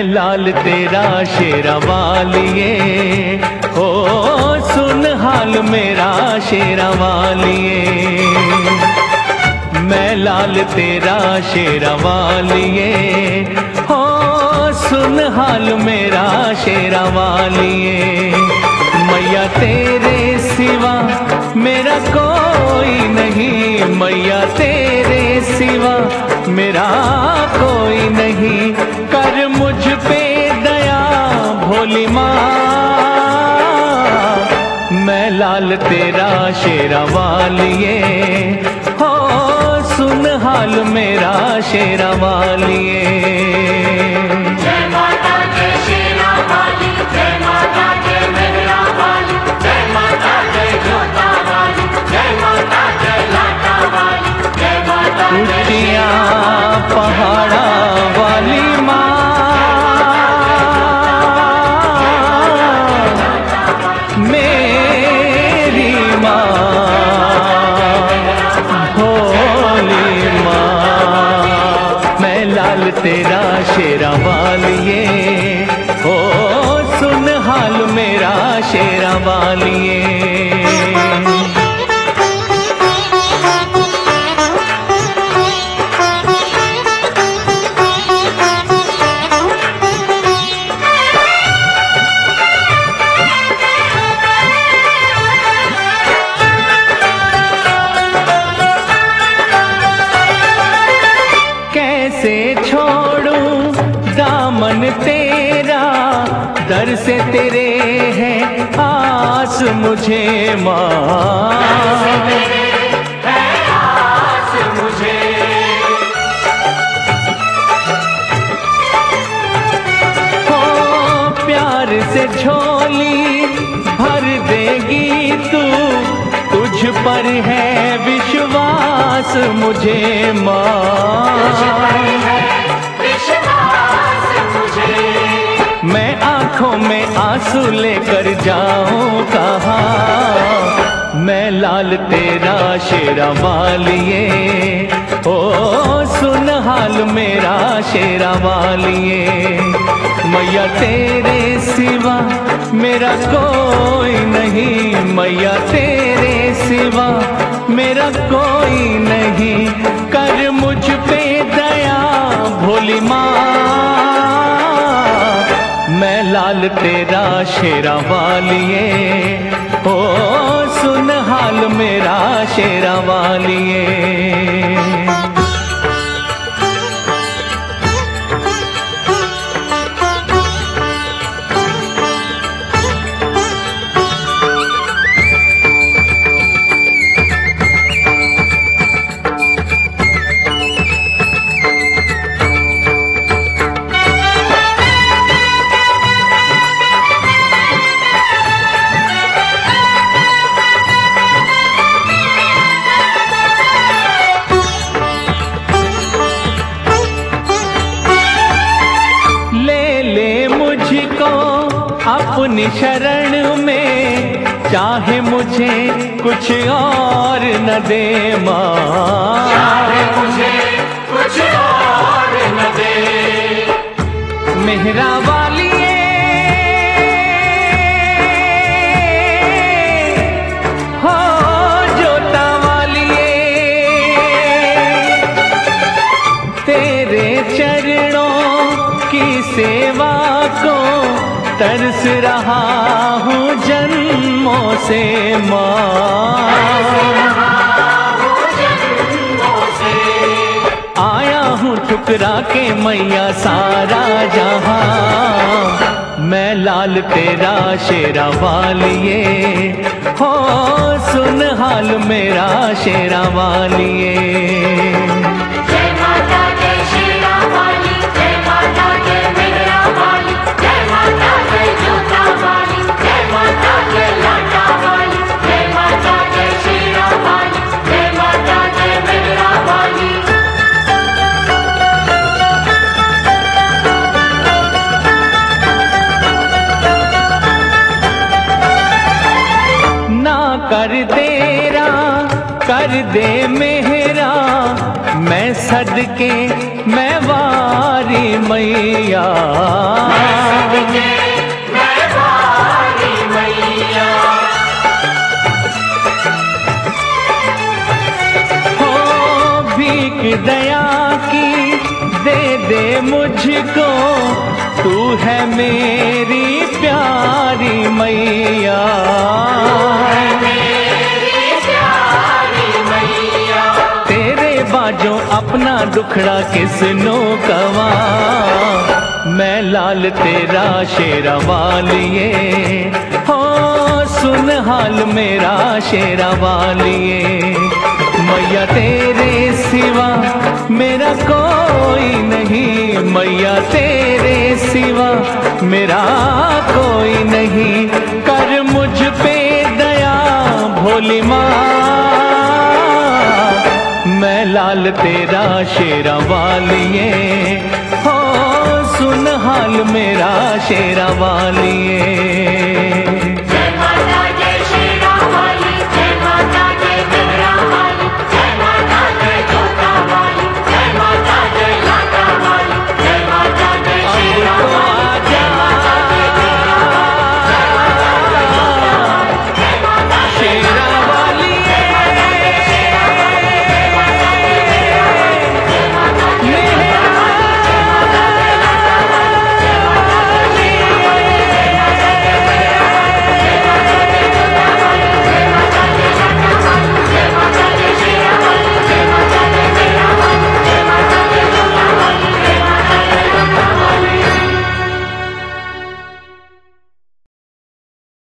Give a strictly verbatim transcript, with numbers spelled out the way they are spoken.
लाल तेरा शेरा वालिए, ओ सुन हाल मेरा शेरा वालिए। मैं लाल तेरा शेरा वालिए, हो सुन हाल मेरा शेरा वालिए। मैया तेरे सिवा मेरा कोई नहीं, मैया तेरे सिवा मेरा कोई नहीं। कर मुझ पे दया भोली माँ, मैं लाल तेरा शेरा वालिए, हो सुन हाल मेरा शेरा वालिए। जय माता जय शेरा वाली, जय माता जय मेहरा वाली, जय माता जय जोता वाली, जय माता जय लाटा वाली, जय माता जय ऊंचिया पहाड़ा वाली माँ, मेरी माँ भोली माँ। मैं लाल तेरा शेरा वालिए, ओ सुन हाल मेरा शेरा वालिए। कैसे छोड़ूं दामन तेरा, दर से तेरे है आस मुझे माँ, है आस मुझे। हो प्यार से झोली भर देगी तू, तुझ पर है विश्वास मुझे माँ। मैं आंखों में आंसू लेकर जाऊं कहाँ, मैं लाल तेरा शेरा वालिए, ओ सुन हाल मेरा शेरा वालिए। मैया तेरे सिवा मेरा कोई नहीं, मैया तेरे सिवा मेरा कोई नहीं। कर मुझ पे दया भोली माँ, मैं लाल तेरा शेरा वालिए, ओ सुन हाल मेरा शेरा वालिए। अपनी शरण में चाहे मुझे कुछ और न दे माँ, चाहे मुझे कुछ और न दे। मेहरा वालिए, हो जोता वालिए, तेरे चरणों की सेवा को तरस रहा हूँ जन्मों से माँ। आया हूँ ठुकरा के मैया सारा जहां, मैं लाल तेरा शेरा वालिए, हो सुन हाल मेरा शेरा वालिए। जय माता जय शेरा वाली, जय माता जय मेहरा वाली, जय माता जय जोता वाली, जय माता जय लाटा वाली, जय माता जय शेरा वाली, जय माता जय मेहरा वाली। ना कर तेरा कर दे मेहरा, मैं सदके मैं वारी मैया। दे मुझको, तू है मेरी प्यारी मैया। तेरे बाजों अपना दुखड़ा किसनो कवा, मैं लाल तेरा शेरा वालिए, हो सुन हाल मेरा शेरा वालिए। मैया तेरे सिवा मेरा कोई नहीं, मैया तेरे सिवा मेरा कोई नहीं, कर मुझ पे दया भोली माँ, मैं लाल तेरा शेरा वालिए, हो